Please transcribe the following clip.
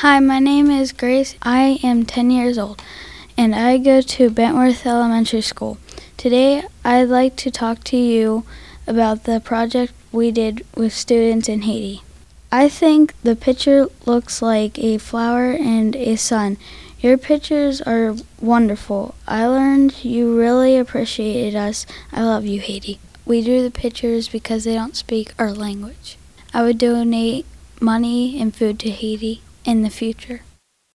Hi, my name is Grace. I am 10 years old, and I go to Bentworth Elementary School. Today, I'd like to talk to you about the project we did with students in Haiti. I think the picture looks like a flower and a sun. Your pictures are wonderful. I learned you really appreciated us. I love you, Haiti. We drew the pictures because they don't speak our language. I would donate money and food to Haiti in the future.